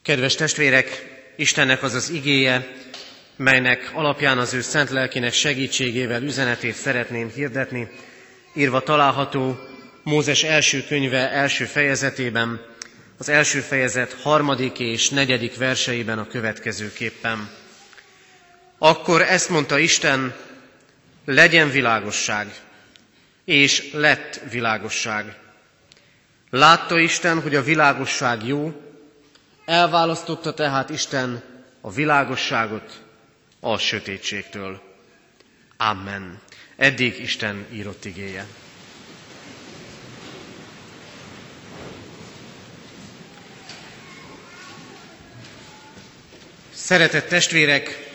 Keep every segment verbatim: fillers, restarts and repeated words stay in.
Kedves testvérek, Istennek az az igéje, melynek alapján az ő szent lelkének segítségével üzenetét szeretném hirdetni, írva található Mózes első könyve első fejezetében, az első fejezet harmadik és negyedik verseiben a következőképpen. Akkor ezt mondta Isten, legyen világosság, és lett világosság. Látta Isten, hogy a világosság jó, elválasztotta tehát Isten a világosságot a sötétségtől. Amen. Eddig Isten írott igéje. Szeretett testvérek,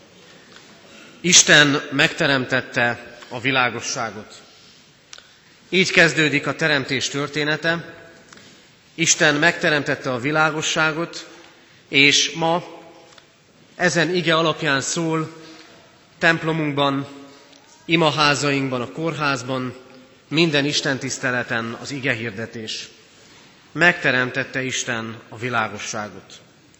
Isten megteremtette a világosságot. Így kezdődik a teremtés története. Isten megteremtette a világosságot, és ma ezen ige alapján szól templomunkban, imaházainkban, a kórházban, minden istentiszteleten az igehirdetés. Megteremtette Isten a világosságot.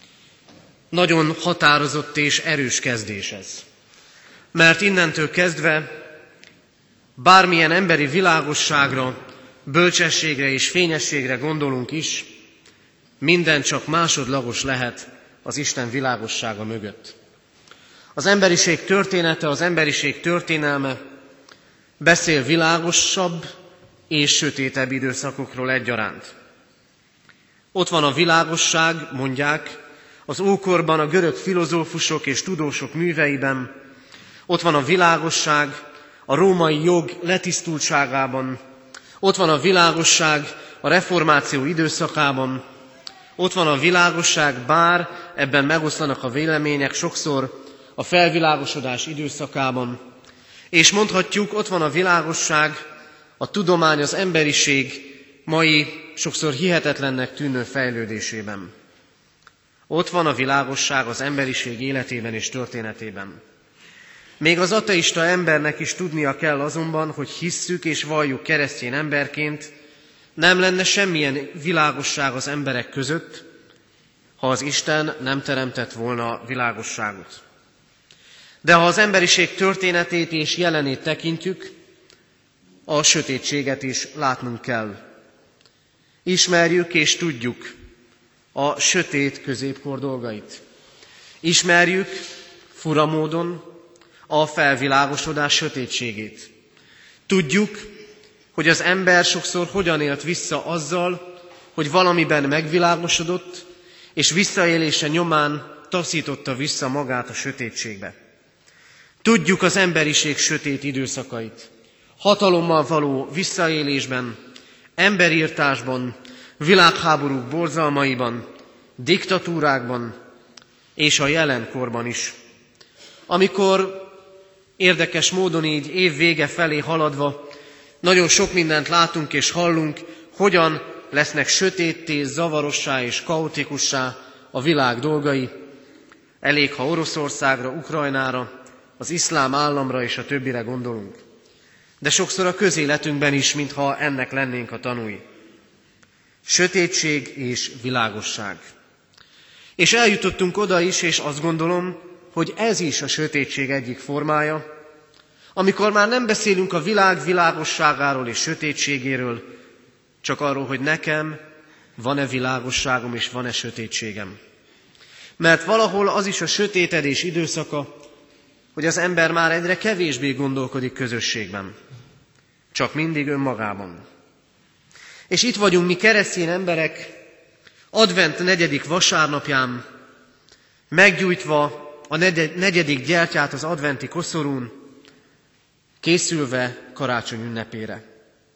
Nagyon határozott és erős kezdés ez. Mert innentől kezdve bármilyen emberi világosságra, bölcsességre és fényességre gondolunk is, minden csak másodlagos lehet az Isten világossága mögött. Az emberiség története, az emberiség történelme beszél világosabb és sötétebb időszakokról egyaránt. Ott van a világosság, mondják, az ókorban a görög filozófusok és tudósok műveiben, ott van a világosság a római jog letisztultságában, ott van a világosság a reformáció időszakában, ott van a világosság, bár ebben megoszlanak a vélemények sokszor a felvilágosodás időszakában, és mondhatjuk, ott van a világosság, a tudomány, az emberiség mai sokszor hihetetlennek tűnő fejlődésében. Ott van a világosság az emberiség életében és történetében. Még az ateista embernek is tudnia kell azonban, hogy hisszük és valljuk keresztény emberként, nem lenne semmilyen világosság az emberek között, ha az Isten nem teremtett volna világosságot. De ha az emberiség történetét és jelenét tekintjük, a sötétséget is látnunk kell. Ismerjük és tudjuk a sötét középkor dolgait. Ismerjük fura módon a felvilágosodás sötétségét. Tudjuk, hogy az ember sokszor hogyan élt vissza azzal, hogy valamiben megvilágosodott, és visszaélése nyomán taszította vissza magát a sötétségbe. Tudjuk az emberiség sötét időszakait, hatalommal való visszaélésben, emberirtásban, világháborúk borzalmaiban, diktatúrákban és a jelenkorban is. Amikor érdekes módon így év vége felé haladva nagyon sok mindent látunk és hallunk, hogyan lesznek sötétté, zavarossá és kaotikussá a világ dolgai. Elég, ha Oroszországra, Ukrajnára, az iszlám államra és a többire gondolunk. De sokszor a közéletünkben is, mintha ennek lennénk a tanúi. Sötétség és világosság. És eljutottunk oda is, és azt gondolom, hogy ez is a sötétség egyik formája, amikor már nem beszélünk a világ világosságáról és sötétségéről, csak arról, hogy nekem van-e világosságom és van-e sötétségem. Mert valahol az is a sötétedés időszaka, hogy az ember már egyre kevésbé gondolkodik közösségben, csak mindig önmagában. És itt vagyunk mi keresztény emberek, advent negyedik vasárnapján, meggyújtva a negyedik gyertyát az adventi koszorún, készülve karácsony ünnepére.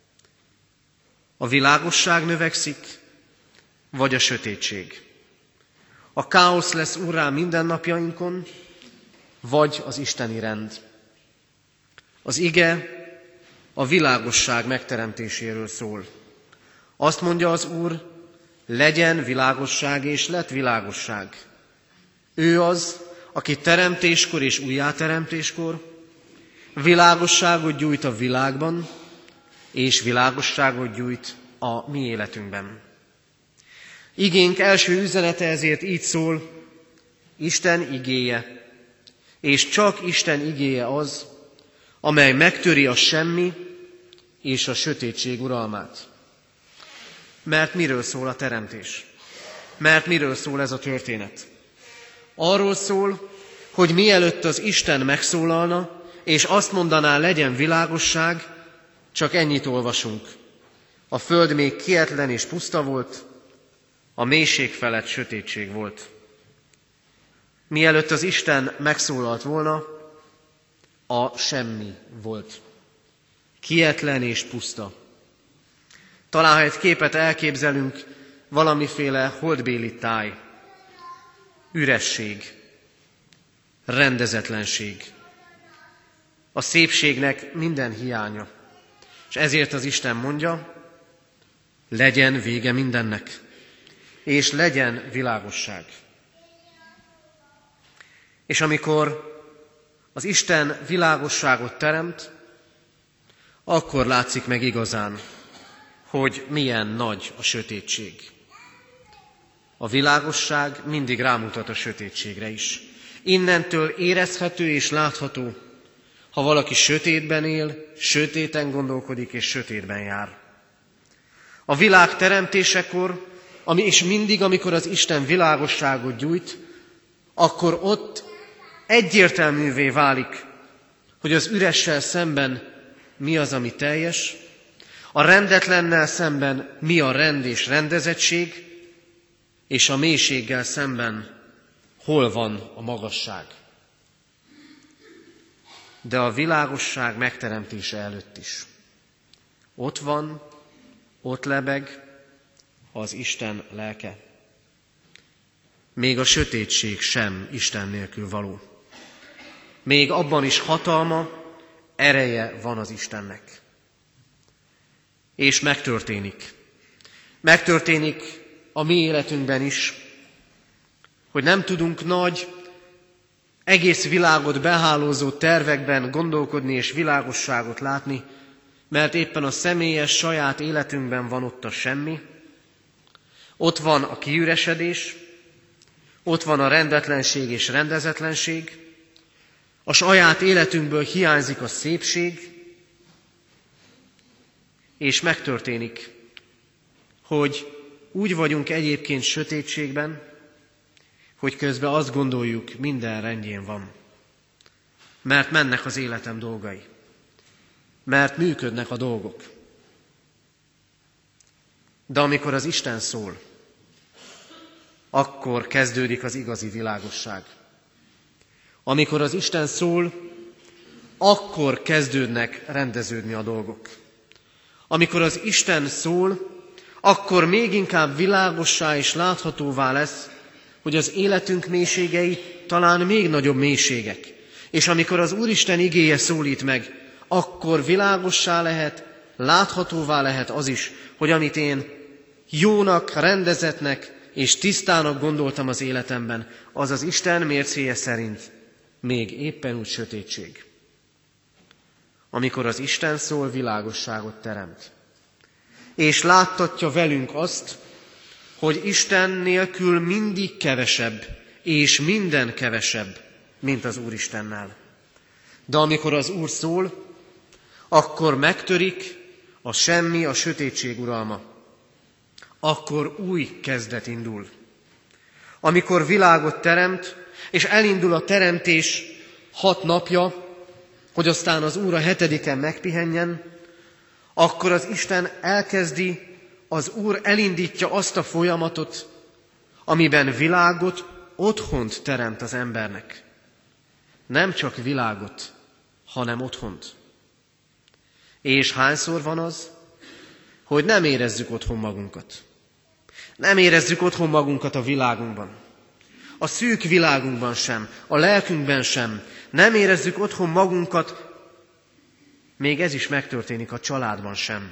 A világosság növekszik, vagy a sötétség? A káosz lesz urrá mindennapjainkon, vagy az isteni rend? Az ige a világosság megteremtéséről szól. Azt mondja az Úr, legyen világosság, és lett világosság. Ő az, aki teremtéskor és újjáteremtéskor világosságot gyújt a világban, és világosságot gyújt a mi életünkben. Igénk első üzenete ezért így szól: Isten igéje, és csak Isten igéje az, amely megtöri a semmi és a sötétség uralmát. Mert miről szól a teremtés? Mert miről szól ez a történet? Arról szól, hogy mielőtt az Isten megszólalna, és azt mondaná, legyen világosság, csak ennyit olvasunk. A föld még kietlen és puszta volt, a mélység felett sötétség volt. Mielőtt az Isten megszólalt volna, a semmi volt. Kietlen és puszta. Talán, ha egy képet elképzelünk, valamiféle holdbéli táj, üresség, rendezetlenség, a szépségnek minden hiánya. És ezért az Isten mondja, legyen vége mindennek, és legyen világosság. És amikor az Isten világosságot teremt, akkor látszik meg igazán, hogy milyen nagy a sötétség. A világosság mindig rámutat a sötétségre is. Innentől érezhető és látható, ha valaki sötétben él, sötéten gondolkodik és sötétben jár. A világ teremtésekor, ami és mindig, amikor az Isten világosságot gyújt, akkor ott egyértelművé válik, hogy az üressel szemben mi az, ami teljes, a rendetlennel szemben mi a rend és rendezettség, és a mélységgel szemben hol van a magasság. De a világosság megteremtése előtt is. Ott van, ott lebeg az Isten lelke. Még a sötétség sem Isten nélkül való. Még abban is hatalma, ereje van az Istennek. És megtörténik. Megtörténik a mi életünkben is, hogy nem tudunk nagy, egész világot behálózó tervekben gondolkodni és világosságot látni, mert éppen a személyes saját életünkben van ott a semmi, ott van a kiüresedés, ott van a rendetlenség és rendezetlenség, a saját életünkből hiányzik a szépség, és megtörténik, hogy úgy vagyunk egyébként sötétségben, hogy közben azt gondoljuk, minden rendjén van. Mert mennek az életem dolgai. Mert működnek a dolgok. De amikor az Isten szól, akkor kezdődik az igazi világosság. Amikor az Isten szól, akkor kezdődnek rendeződni a dolgok. Amikor az Isten szól, akkor még inkább világossá és láthatóvá lesz, hogy az életünk mélységei talán még nagyobb mélységek. És amikor az Úristen igéje szólít meg, akkor világossá lehet, láthatóvá lehet az is, hogy amit én jónak, rendezetnek és tisztának gondoltam az életemben, az az Isten mércéje szerint még éppen úgy sötétség. Amikor az Isten szól, világosságot teremt. És láttatja velünk azt, hogy Isten nélkül mindig kevesebb, és minden kevesebb, mint az Úristennel. De amikor az Úr szól, akkor megtörik a semmi, a sötétség uralma. Akkor új kezdet indul. Amikor világot teremt, és elindul a teremtés hat napja, hogy aztán az Úr a hetediken megpihenjen, akkor az Isten elkezdi, az Úr elindítja azt a folyamatot, amiben világot, otthont teremt az embernek. Nem csak világot, hanem otthont. És hányszor van az, hogy nem érezzük otthon magunkat. Nem érezzük otthon magunkat a világunkban. A szűk világunkban sem, a lelkünkben sem. Nem érezzük otthon magunkat, még ez is megtörténik a családban sem.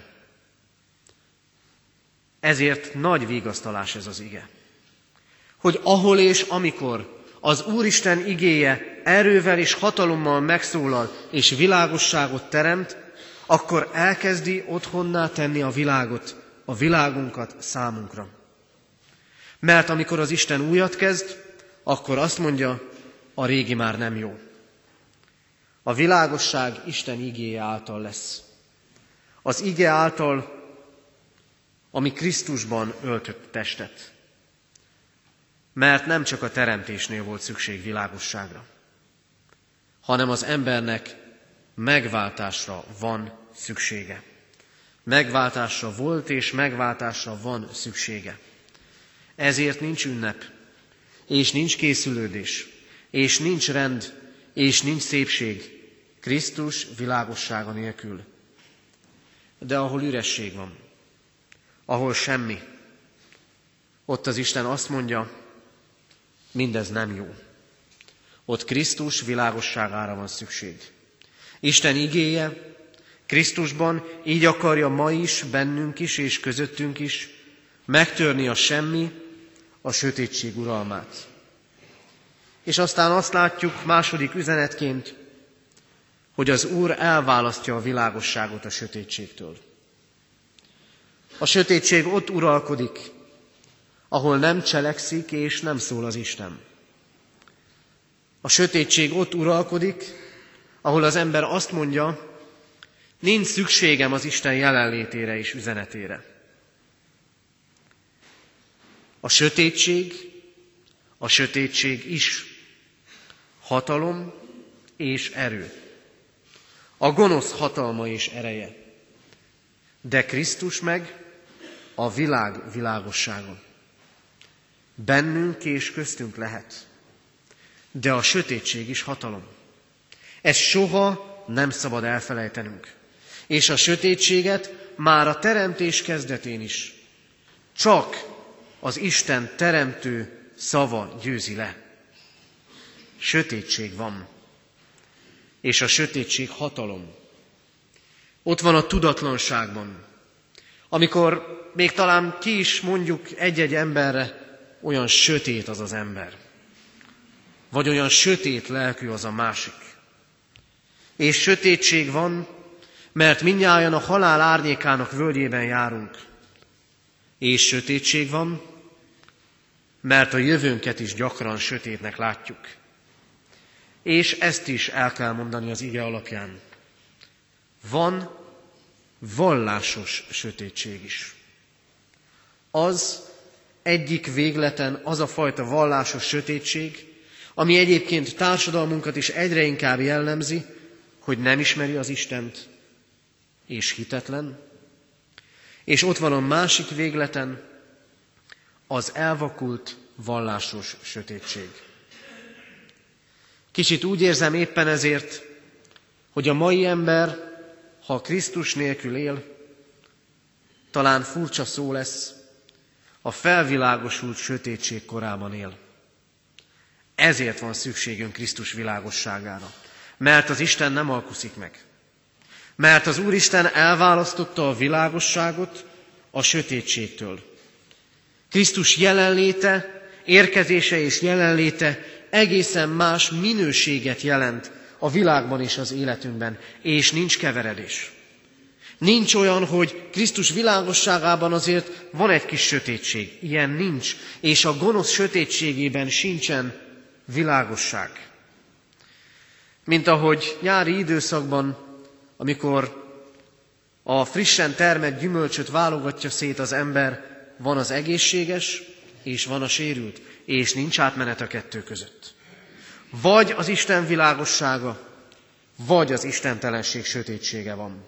Ezért nagy vigasztalás ez az ige. Hogy ahol és amikor az Úristen igéje erővel és hatalommal megszólal és világosságot teremt, akkor elkezdi otthonná tenni a világot, a világunkat számunkra. Mert amikor az Isten újat kezd, akkor azt mondja, a régi már nem jó. A világosság Isten igéje által lesz. Az ige által, ami Krisztusban öltött testet. Mert nem csak a teremtésnél volt szükség világosságra, hanem az embernek megváltásra van szüksége. Megváltásra volt és megváltásra van szüksége. Ezért nincs ünnep, és nincs készülődés, és nincs rend, és nincs szépség Krisztus világossága nélkül. De ahol üresség van, ahol semmi, ott az Isten azt mondja, mindez nem jó. Ott Krisztus világosságára van szükség. Isten igéje Krisztusban így akarja ma is, bennünk is és közöttünk is megtörni a semmi, a sötétség uralmát. És aztán azt látjuk második üzenetként, hogy az Úr elválasztja a világosságot a sötétségtől. A sötétség ott uralkodik, ahol nem cselekszik és nem szól az Isten. A sötétség ott uralkodik, ahol az ember azt mondja, nincs szükségem az Isten jelenlétére és üzenetére. A sötétség, a sötétség is hatalom és erő. A gonosz hatalma és ereje. De Krisztus meg a világ világossága. Bennünk és köztünk lehet. De a sötétség is hatalom. Ezt soha nem szabad elfelejtenünk. És a sötétséget már a teremtés kezdetén is csak az Isten teremtő szava győzi le. Sötétség van. És a sötétség hatalom. Ott van a tudatlanságban. Amikor még talán ki is mondjuk egy-egy emberre, olyan sötét az az ember. Vagy olyan sötét lelkű az a másik. És sötétség van, mert mindnyájan a halál árnyékának völgyében járunk. És sötétség van, mert a jövőnket is gyakran sötétnek látjuk. És ezt is el kell mondani az ige alapján. Van vallásos sötétség is. Az egyik végleten az a fajta vallásos sötétség, ami egyébként társadalmunkat is egyre inkább jellemzi, hogy nem ismeri az Istent, és hitetlen. És ott van a másik végleten az elvakult vallásos sötétség. Kicsit úgy érzem éppen ezért, hogy a mai ember, ha Krisztus nélkül él, talán furcsa szó lesz, a felvilágosult sötétség korában él. Ezért van szükségünk Krisztus világosságára. Mert az Isten nem alkuszik meg. Mert az Úristen elválasztotta a világosságot a sötétségtől. Krisztus jelenléte, érkezése és jelenléte egészen más minőséget jelent a világban és az életünkben, és nincs keveredés. Nincs olyan, hogy Krisztus világosságában azért van egy kis sötétség. Ilyen nincs, és a gonosz sötétségében sincsen világosság. Mint ahogy nyári időszakban, amikor a frissen termett gyümölcsöt válogatja szét az ember, van az egészséges, és van a sérült, és nincs átmenet a kettő között. Vagy az Isten világossága, vagy az istentelenség sötétsége van.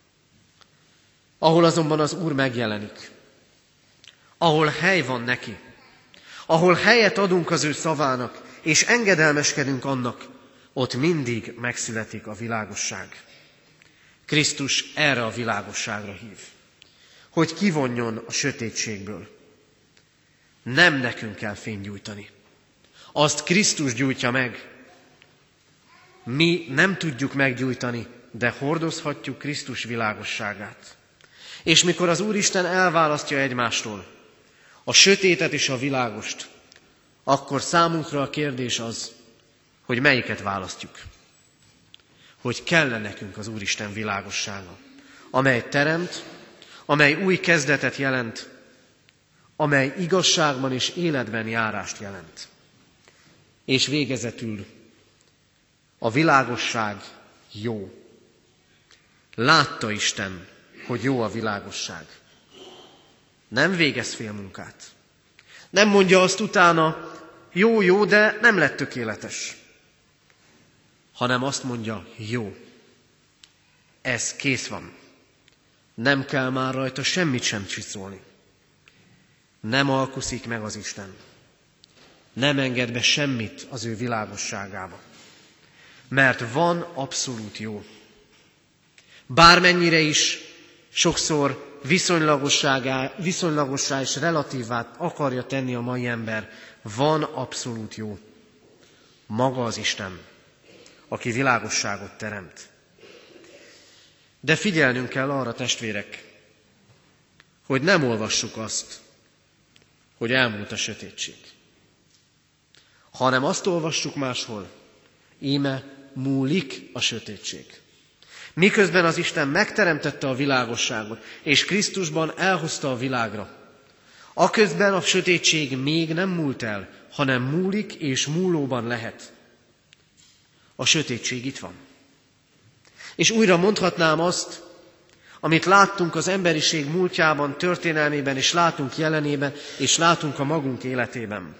Ahol azonban az Úr megjelenik, ahol hely van neki, ahol helyet adunk az ő szavának, és engedelmeskedünk annak, ott mindig megszületik a világosság. Krisztus erre a világosságra hív, hogy kivonjon a sötétségből. Nem nekünk kell fényt gyújtani. Azt Krisztus gyújtja meg. Mi nem tudjuk meggyújtani, de hordozhatjuk Krisztus világosságát. És mikor az Úristen elválasztja egymástól a sötétet és a világost, akkor számunkra a kérdés az, hogy melyiket választjuk. Hogy kell-e nekünk az Úristen világossága, amely teremt, amely új kezdetet jelent, amely igazságban és életben járást jelent. És végezetül a világosság jó. Látta Isten, hogy jó a világosság. Nem végez félmunkát. Nem mondja azt utána, jó, jó, de nem lett tökéletes. Hanem azt mondja, jó. Ez kész van. Nem kell már rajta semmit sem csiszolni. Nem alkuszik meg az Isten. Nem enged be semmit az ő világosságába. Mert van abszolút jó. Bármennyire is sokszor viszonylagossá és relatívát akarja tenni a mai ember, van abszolút jó. Maga az Isten, aki világosságot teremt. De figyelnünk kell arra, testvérek, hogy nem olvassuk azt, hogy elmúlt a sötétség. Hanem azt olvassuk máshol, íme múlik a sötétség. Miközben az Isten megteremtette a világosságot, és Krisztusban elhozta a világra, aközben a sötétség még nem múlt el, hanem múlik és múlóban lehet. A sötétség itt van. És újra mondhatnám azt, amit láttunk az emberiség múltjában, történelmében, és látunk jelenében, és látunk a magunk életében.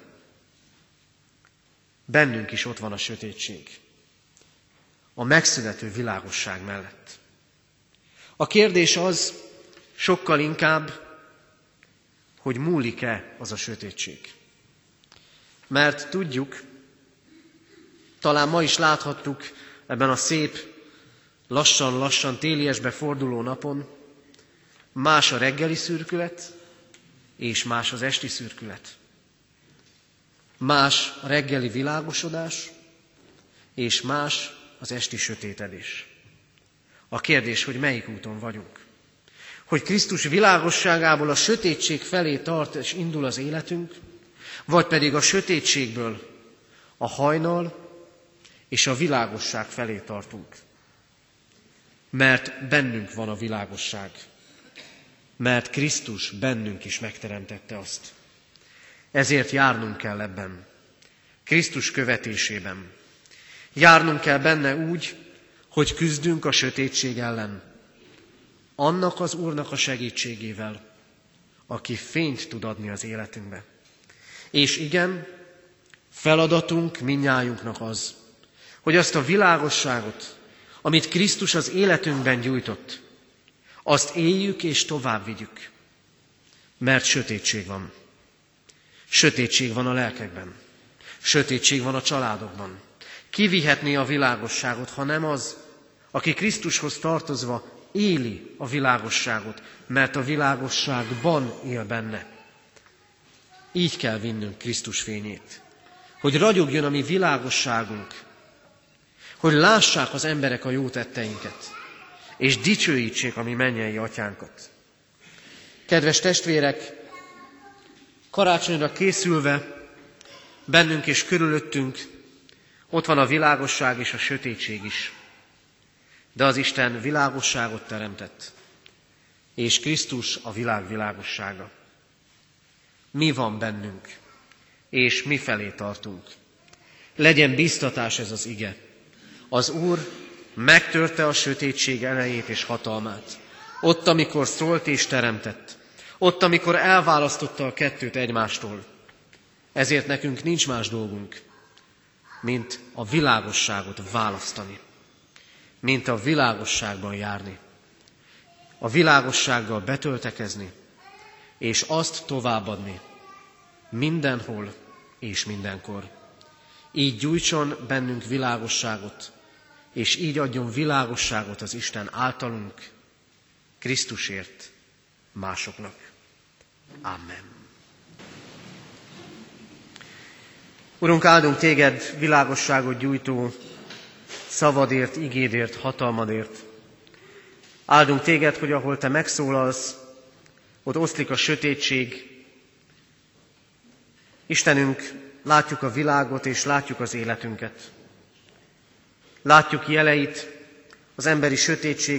Bennünk is ott van a sötétség. A megszülető világosság mellett. A kérdés az sokkal inkább, hogy múlik-e az a sötétség. Mert tudjuk, talán ma is láthattuk ebben a szép, lassan-lassan téliesbe forduló napon, más a reggeli szürkület, és más az esti szürkület. Más a reggeli világosodás, és más az esti sötétedés. A kérdés, hogy melyik úton vagyunk. Hogy Krisztus világosságából a sötétség felé tart és indul az életünk, vagy pedig a sötétségből a hajnal és a világosság felé tartunk. Mert bennünk van a világosság. Mert Krisztus bennünk is megteremtette azt. Ezért járnunk kell ebben. Krisztus követésében. Járnunk kell benne úgy, hogy küzdünk a sötétség ellen. Annak az Úrnak a segítségével, aki fényt tud adni az életünkbe. És igen, feladatunk mindnyájunknak az, hogy azt a világosságot, amit Krisztus az életünkben gyújtott, azt éljük és tovább vigyük. Mert sötétség van. Sötétség van a lelkekben. Sötétség van a családokban. Ki vihetné a világosságot, ha nem az, aki Krisztushoz tartozva éli a világosságot, mert a világosságban él benne. Így kell vinnünk Krisztus fényét, hogy ragyogjon a mi világosságunk, hogy lássák az emberek a jó tetteinket, és dicsőítsék a mi mennyei atyánkat. Kedves testvérek, karácsonyra készülve bennünk és körülöttünk ott van a világosság és a sötétség is. De az Isten világosságot teremtett, és Krisztus a világ világossága. Mi van bennünk, és mi felé tartunk. Legyen biztatás ez az ige. Az Úr megtörte a sötétség erejét és hatalmát. Ott, amikor szólt és teremtett. Ott, amikor elválasztotta a kettőt egymástól. Ezért nekünk nincs más dolgunk, mint a világosságot választani. Mint a világosságban járni. A világossággal betöltekezni, és azt továbbadni mindenhol és mindenkor. Így gyújtson bennünk világosságot, és így adjon világosságot az Isten általunk, Krisztusért másoknak. Amen. Urunk, áldunk téged világosságot gyújtó szavadért, igédért, hatalmadért. Áldunk téged, hogy ahol te megszólalsz, ott oszlik a sötétség. Istenünk, látjuk a világot és látjuk az életünket. Látjuk jeleit az emberi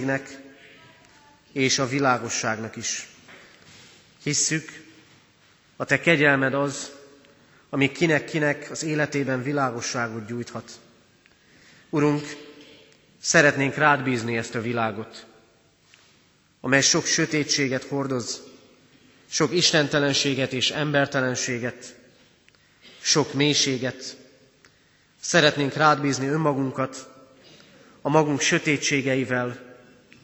sötétségnek és a világosságnak is. Hisszük, A te kegyelmed az, ami kinek-kinek az életében világosságot gyújthat. Urunk, szeretnénk rád bízni ezt a világot, amely sok sötétséget hordoz, sok istentelenséget és embertelenséget, sok mélységet. Szeretnénk rád bízni önmagunkat, a magunk sötétségeivel,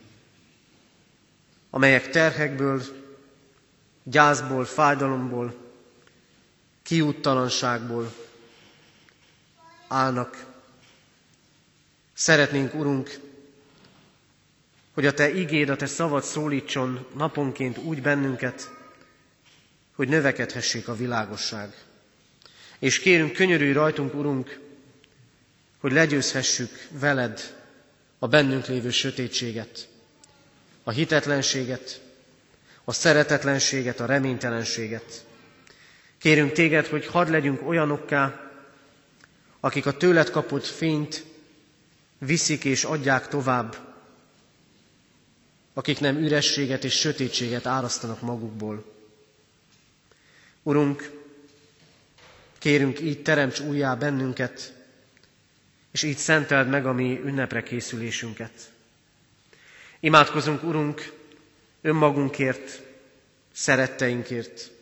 amelyek terhekből, gyászból, fájdalomból, kiúttalanságból állnak. Szeretnénk, Urunk, hogy a te igéd, a te szavad szólítson naponként úgy bennünket, hogy növekedhessék a világosság. És kérünk, könyörülj rajtunk, Urunk, hogy legyőzhessük veled a bennünk lévő sötétséget, a hitetlenséget, a szeretetlenséget, a reménytelenséget. Kérünk téged, hogy hadd legyünk olyanokká, akik a tőled kapott fényt viszik és adják tovább, akik nem ürességet és sötétséget árasztanak magukból. Urunk, kérünk, így teremts újjá bennünket, és így szenteld meg a mi ünnepre készülésünket. Imádkozunk, Urunk, önmagunkért, szeretteinkért.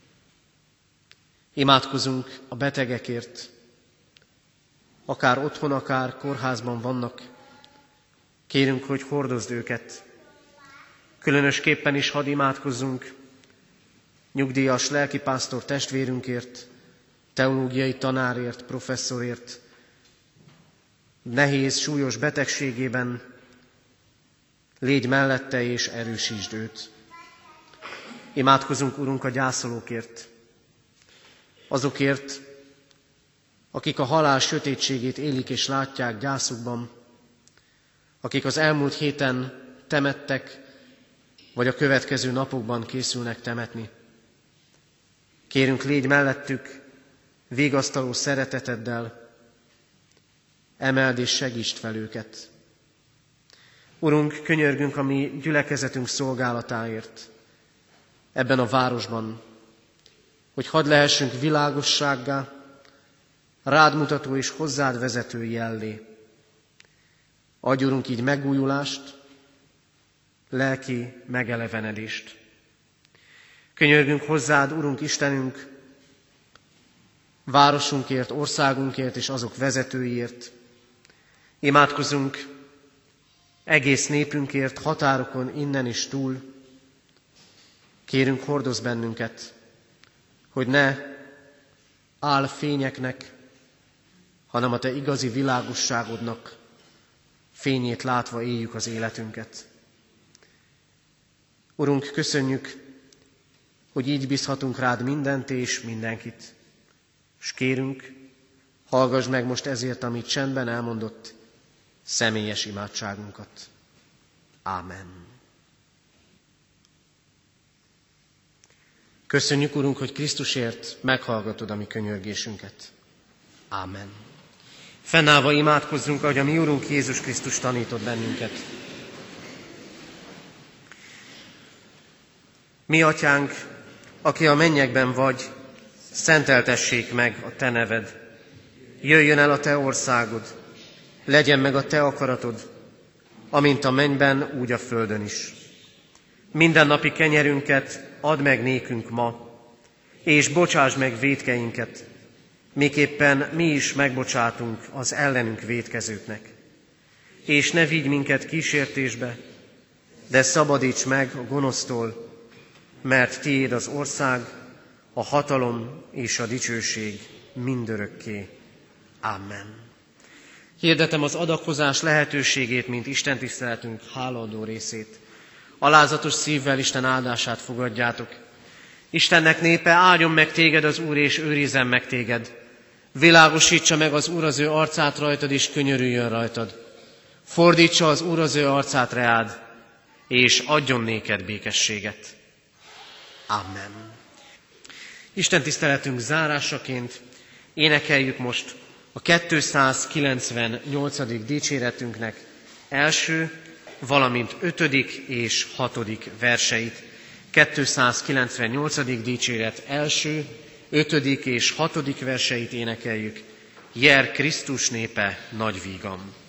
Imádkozunk a betegekért, akár otthon, akár kórházban vannak. Kérünk, hogy hordozd őket. Különösképpen is hadd imádkozzunk nyugdíjas lelkipásztor testvérünkért, teológiai tanárért, professzorért, nehéz, súlyos betegségében. Légy mellette és erősítsd őt. Imádkozunk, Urunk, a gyászolókért, azokért, akik a halál sötétségét élik és látják gyászukban, akik az elmúlt héten temettek, vagy a következő napokban készülnek temetni. Kérünk, légy mellettük, vigasztaló szereteteddel, emeld és segítsd fel őket. Urunk, könyörgünk a mi gyülekezetünk szolgálatáért ebben a városban, hogy hadd lehessünk világossággá, rád mutató és hozzád vezető jellé. Adj, Urunk, így megújulást, lelki megelevenedést. Könyörgünk hozzád, Urunk Istenünk, városunkért, országunkért és azok vezetőiért. Imádkozunk egész népünkért, határokon, innen és túl. Kérünk, hordozz bennünket, hogy ne álfényeknek, hanem a te igazi világosságodnak fényét látva éljük az életünket. Urunk, köszönjük, hogy így bízhatunk rád mindent és mindenkit. És kérünk, hallgass meg most ezért, amit csendben elmondott, személyes imádságunkat. Ámen. Köszönjük, Urunk, hogy Krisztusért meghallgatod a mi könyörgésünket. Ámen. Fennállva imádkozzunk, ahogy a mi Urunk Jézus Krisztus tanított bennünket. Mi, Atyánk, aki a mennyekben vagy, szenteltessék meg a te neved. Jöjjön el a te országod, legyen meg a te akaratod, amint a mennyben, úgy a földön is. Mindennapi kenyerünket add meg nékünk ma, és bocsásd meg vétkeinket, miképpen mi is megbocsátunk az ellenünk vétkezőknek. És ne vigy minket kísértésbe, de szabadíts meg a gonosztól, mert tiéd az ország, a hatalom és a dicsőség mindörökké. Amen. Hirdetem az adakozás lehetőségét, mint Isten tiszteletünk hálaadó részét. Alázatos szívvel Isten áldását fogadjátok. Istennek népe, áldjon meg téged az Úr, és őrizzen meg téged. Világosítsa meg az Úr az ő arcát rajtad, és könyörüljön rajtad. Fordítsa az Úr az ő arcát reád, és adjon néked békességet. Amen. Isten tiszteletünk zárásaként énekeljük most a kétszázkilencvennyolcadik dicséretünknek első, valamint ötödik és hatodik verseit. kétszázkilencvennyolcadik dicséret első, ötödik és hatodik verseit énekeljük. Jer Krisztus népe nagy vígam!